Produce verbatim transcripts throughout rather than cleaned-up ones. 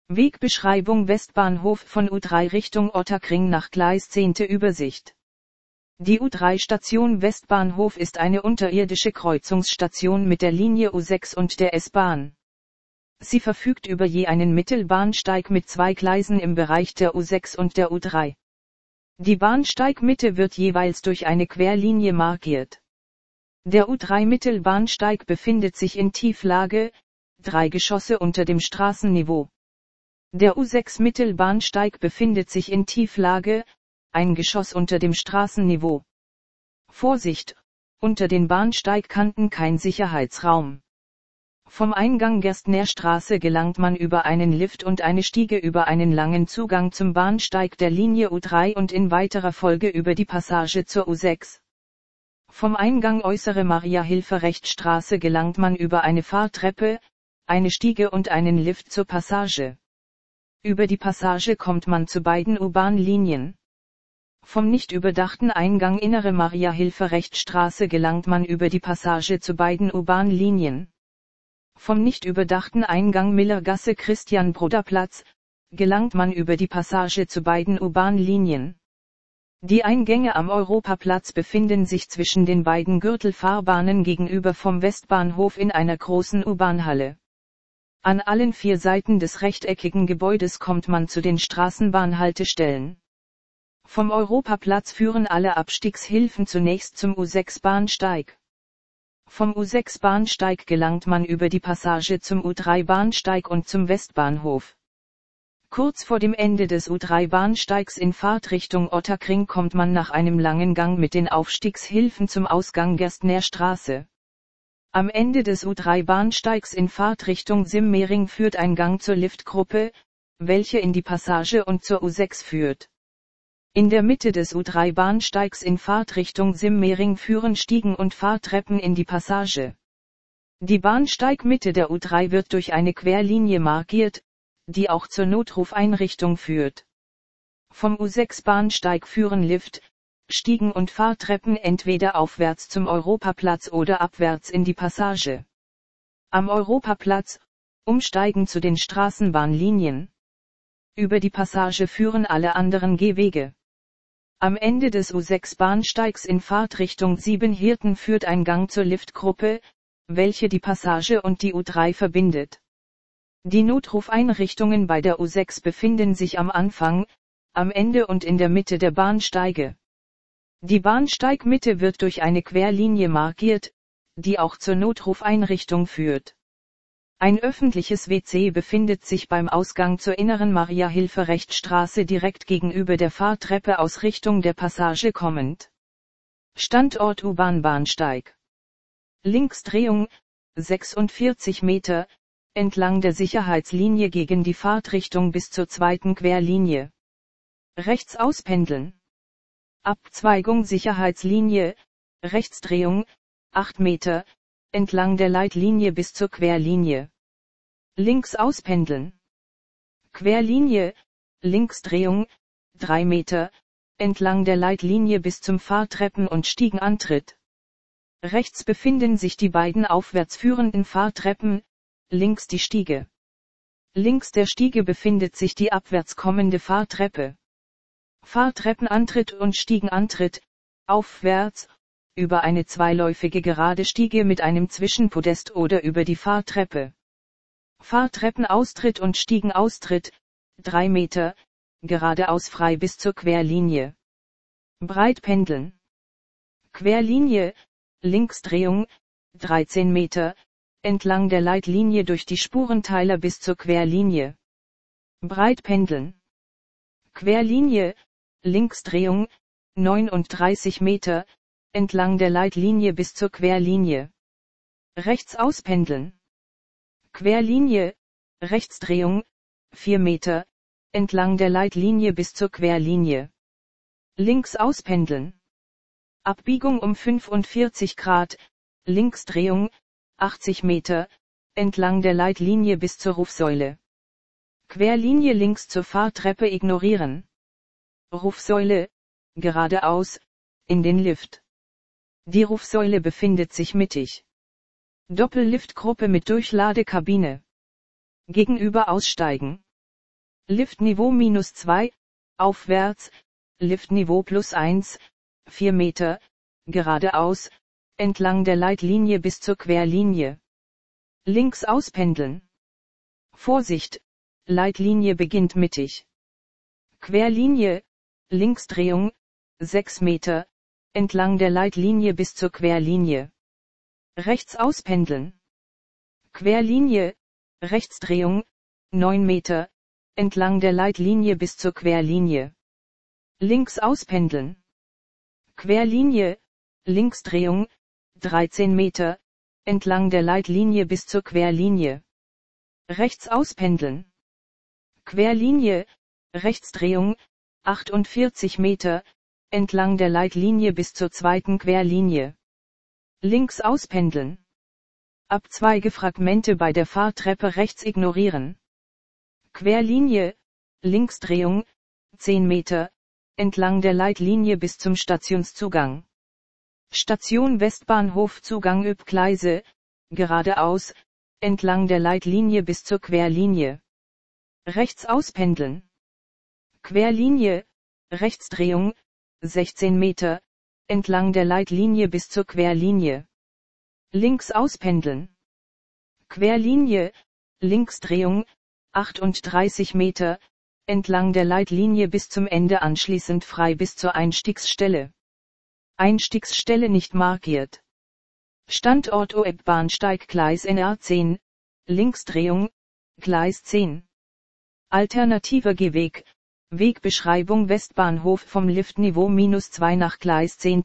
Wegbeschreibung Westbahnhof von U drei Richtung Ottakring nach Gleis zehn. Übersicht. Die U drei Station Westbahnhof ist eine unterirdische Kreuzungsstation mit der Linie U sechs und der S-Bahn. Sie verfügt über je einen Mittelbahnsteig mit zwei Gleisen im Bereich der U sechs und der U drei. Die Bahnsteigmitte wird jeweils durch eine Querlinie markiert. Der U drei Mittelbahnsteig befindet sich in Tieflage, drei Geschosse unter dem Straßenniveau. Der U sechs Mittelbahnsteig befindet sich in Tieflage, ein Geschoss unter dem Straßenniveau. Vorsicht, unter den Bahnsteigkanten kein Sicherheitsraum. Vom Eingang Gerstner Straße gelangt man über einen Lift und eine Stiege über einen langen Zugang zum Bahnsteig der Linie U drei und in weiterer Folge über die Passage zur U sechs. Vom Eingang Äußere Maria-Hilfer-Recht-Straße gelangt man über eine Fahrtreppe, eine Stiege und einen Lift zur Passage. Über die Passage kommt man zu beiden U-Bahn-Linien. Vom nicht überdachten Eingang Innere Maria-Hilfer-Recht-Straße gelangt man über die Passage zu beiden U-Bahn-Linien. Vom nicht überdachten Eingang Millergasse-Christian-Broder-Platz gelangt man über die Passage zu beiden U-Bahn-Linien. Die Eingänge am Europaplatz befinden sich zwischen den beiden Gürtelfahrbahnen gegenüber vom Westbahnhof in einer großen U-Bahn-Halle. An allen vier Seiten des rechteckigen Gebäudes kommt man zu den Straßenbahnhaltestellen. Vom Europaplatz führen alle Abstiegshilfen zunächst zum U sechs Bahnsteig. Vom U sechs Bahnsteig gelangt man über die Passage zum U drei Bahnsteig und zum Westbahnhof. Kurz vor dem Ende des U drei Bahnsteigs in Fahrtrichtung Ottakring kommt man nach einem langen Gang mit den Aufstiegshilfen zum Ausgang Gerstner Straße. Am Ende des U drei Bahnsteigs in Fahrtrichtung Simmering führt ein Gang zur Liftgruppe, welche in die Passage und zur U sechs führt. In der Mitte des U drei Bahnsteigs in Fahrtrichtung Simmering führen Stiegen und Fahrtreppen in die Passage. Die Bahnsteigmitte der U drei wird durch eine Querlinie markiert, die auch zur Notrufeinrichtung führt. Vom U sechs Bahnsteig führen Lift, Stiegen und Fahrtreppen entweder aufwärts zum Europaplatz oder abwärts in die Passage. Am Europaplatz, umsteigen zu den Straßenbahnlinien. Über die Passage führen alle anderen Gehwege. Am Ende des U sechs Bahnsteigs in Fahrtrichtung Siebenhirten führt ein Gang zur Liftgruppe, welche die Passage und die U drei verbindet. Die Notrufeinrichtungen bei der U sechs befinden sich am Anfang, am Ende und in der Mitte der Bahnsteige. Die Bahnsteigmitte wird durch eine Querlinie markiert, die auch zur Notrufeinrichtung führt. Ein öffentliches W C befindet sich beim Ausgang zur Inneren Maria-Hilfer-Recht-Straße direkt gegenüber der Fahrtreppe aus Richtung der Passage kommend. Standort U-Bahn-Bahnsteig. Linksdrehung, sechsundvierzig Meter, entlang der Sicherheitslinie gegen die Fahrtrichtung bis zur zweiten Querlinie. Rechts auspendeln. Abzweigung Sicherheitslinie, Rechtsdrehung, acht Meter, entlang der Leitlinie bis zur Querlinie. Links auspendeln. Querlinie, Linksdrehung, drei Meter, entlang der Leitlinie bis zum Fahrtreppen- und Stiegenantritt. Rechts befinden sich die beiden aufwärts führenden Fahrtreppen, links die Stiege. Links der Stiege befindet sich die abwärts kommende Fahrtreppe. Fahrtreppenantritt und Stiegenantritt, aufwärts, über eine zweiläufige gerade Stiege mit einem Zwischenpodest oder über die Fahrtreppe. Fahrtreppenaustritt und Stiegenaustritt, drei Meter, geradeaus frei bis zur Querlinie. Breitpendeln. Querlinie, Linksdrehung, dreizehn Meter, entlang der Leitlinie durch die Spurenteiler bis zur Querlinie. Breitpendeln. Querlinie, Linksdrehung, neununddreißig Meter, entlang der Leitlinie bis zur Querlinie. Rechts auspendeln. Querlinie, Rechtsdrehung, vier Meter, entlang der Leitlinie bis zur Querlinie. Links auspendeln. Abbiegung um fünfundvierzig Grad, Linksdrehung, achtzig Meter, entlang der Leitlinie bis zur Rufsäule. Querlinie links zur Fahrtreppe ignorieren. Rufsäule, geradeaus, in den Lift. Die Rufsäule befindet sich mittig. Doppelliftgruppe mit Durchladekabine. Gegenüber aussteigen. Liftniveau minus zwei, aufwärts, Liftniveau plus eins, vier Meter, geradeaus, entlang der Leitlinie bis zur Querlinie. Links auspendeln. Vorsicht, Leitlinie beginnt mittig. Querlinie, Linksdrehung, sechs Meter, entlang der Leitlinie bis zur Querlinie. Rechts auspendeln. Querlinie, Rechtsdrehung, neun Meter, entlang der Leitlinie bis zur Querlinie. Links auspendeln. Querlinie, Linksdrehung, dreizehn Meter, entlang der Leitlinie bis zur Querlinie. Rechts auspendeln. Querlinie, Rechtsdrehung, achtundvierzig Meter, entlang der Leitlinie bis zur zweiten Querlinie. Links auspendeln. Abzweigefragmente bei der Fahrtreppe rechts ignorieren. Querlinie, Linksdrehung, zehn Meter, entlang der Leitlinie bis zum Stationszugang. Station Westbahnhof Zugang Üb-Gleise, geradeaus, entlang der Leitlinie bis zur Querlinie. Rechts auspendeln. Querlinie, Rechtsdrehung, sechzehn Meter, entlang der Leitlinie bis zur Querlinie. Links auspendeln. Querlinie, Linksdrehung, achtunddreißig Meter, entlang der Leitlinie bis zum Ende anschließend frei bis zur Einstiegsstelle. Einstiegsstelle nicht markiert. Standort O E B-Bahnsteig Gleis N R zehn, Linksdrehung, Gleis zehn. Alternativer Gehweg, Wegbeschreibung Westbahnhof vom Liftniveau minus zwei nach Gleis zehn.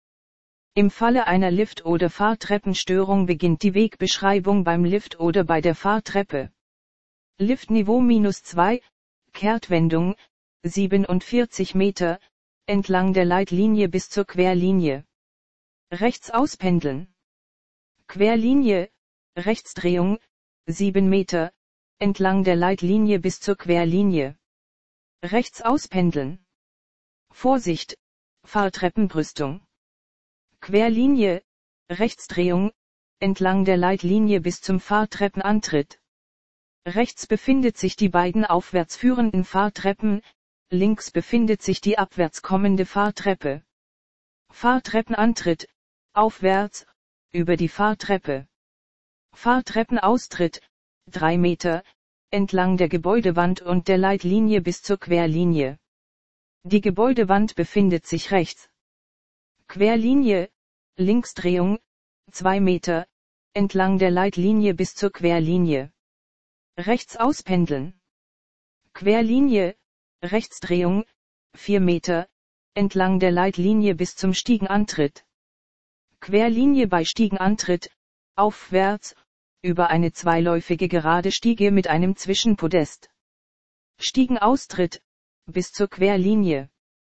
Im Falle einer Lift- oder Fahrtreppenstörung beginnt die Wegbeschreibung beim Lift oder bei der Fahrtreppe. Liftniveau minus zwei, Kehrtwendung, siebenundvierzig Meter, entlang der Leitlinie bis zur Querlinie. Rechts auspendeln. Querlinie, Rechtsdrehung, sieben Meter, entlang der Leitlinie bis zur Querlinie. Rechts auspendeln. Vorsicht, Fahrtreppenbrüstung. Querlinie, Rechtsdrehung, entlang der Leitlinie bis zum Fahrtreppenantritt. Rechts befindet sich die beiden aufwärts führenden Fahrtreppen, links befindet sich die abwärts kommende Fahrtreppe. Fahrtreppenantritt, aufwärts, über die Fahrtreppe. Fahrtreppenaustritt, drei Meter, entlang der Gebäudewand und der Leitlinie bis zur Querlinie. Die Gebäudewand befindet sich rechts. Querlinie, Linksdrehung, zwei Meter, entlang der Leitlinie bis zur Querlinie. Rechts auspendeln. Querlinie, Rechtsdrehung, vier Meter, entlang der Leitlinie bis zum Stiegenantritt. Querlinie bei Stiegenantritt, aufwärts, über eine zweiläufige gerade Stiege mit einem Zwischenpodest. Stiegenaustritt, bis zur Querlinie.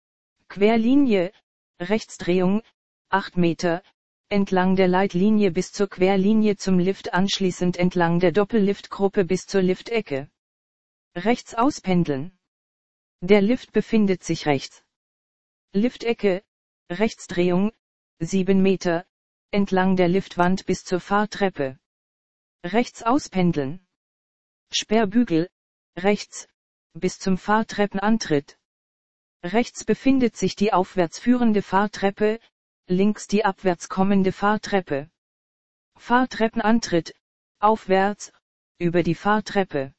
Querlinie, Rechtsdrehung, acht Meter, entlang der Leitlinie bis zur Querlinie zum Lift anschließend entlang der Doppelliftgruppe bis zur Liftecke. Rechts auspendeln. Der Lift befindet sich rechts. Liftecke, Rechtsdrehung, sieben Meter, entlang der Liftwand bis zur Fahrtreppe. Rechts auspendeln. Sperrbügel, rechts, bis zum Fahrtreppenantritt. Rechts befindet sich die aufwärts führende Fahrtreppe, links die abwärts kommende Fahrtreppe. Fahrtreppenantritt, aufwärts, über die Fahrtreppe.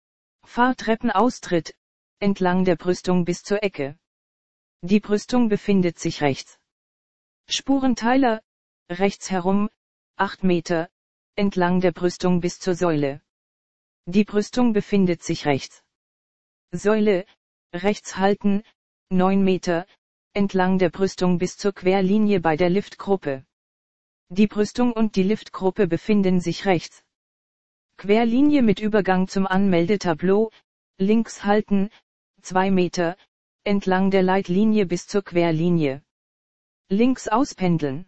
Fahrtreppenaustritt, entlang der Brüstung bis zur Ecke. Die Brüstung befindet sich rechts. Spurenteiler, rechts herum, acht Meter, entlang der Brüstung bis zur Säule. Die Brüstung befindet sich rechts. Säule, rechts halten, neun Meter, entlang der Brüstung bis zur Querlinie bei der Liftgruppe. Die Brüstung und die Liftgruppe befinden sich rechts. Querlinie mit Übergang zum Anmeldetableau, links halten, zwei Meter, entlang der Leitlinie bis zur Querlinie. Links auspendeln.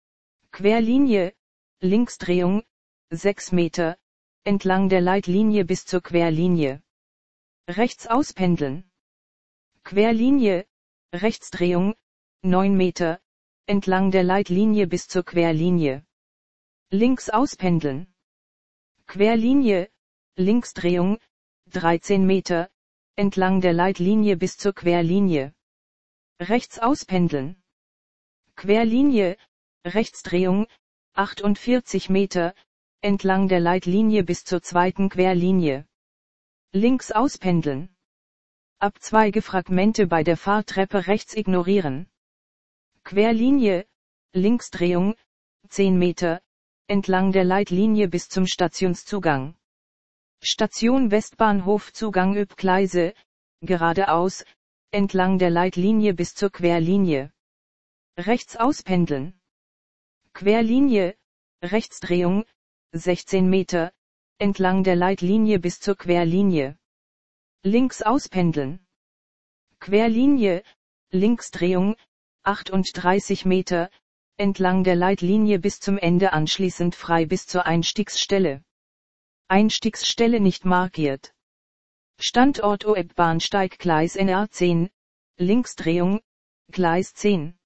Querlinie, Linksdrehung, sechs Meter, entlang der Leitlinie bis zur Querlinie. Rechts auspendeln. Querlinie, Rechtsdrehung, neun Meter, entlang der Leitlinie bis zur Querlinie. Links auspendeln. Querlinie, Linksdrehung, dreizehn Meter, entlang der Leitlinie bis zur Querlinie. Rechts auspendeln. Querlinie, Rechtsdrehung, achtundvierzig Meter, entlang der Leitlinie bis zur zweiten Querlinie. Links auspendeln. Abzweigefragmente bei der Fahrtreppe rechts ignorieren. Querlinie, Linksdrehung, zehn Meter, entlang der Leitlinie bis zum Stationszugang. Station Westbahnhof Zugang Üb-Gleise, geradeaus, entlang der Leitlinie bis zur Querlinie. Rechts auspendeln. Querlinie, Rechtsdrehung, sechzehn Meter, entlang der Leitlinie bis zur Querlinie. Links auspendeln. Querlinie, Linksdrehung, achtunddreißig Meter, entlang der Leitlinie bis zum Ende anschließend frei bis zur Einstiegsstelle. Einstiegsstelle nicht markiert. Standort O E B Bahnsteig Gleis N R zehn, Linksdrehung, Gleis zehn.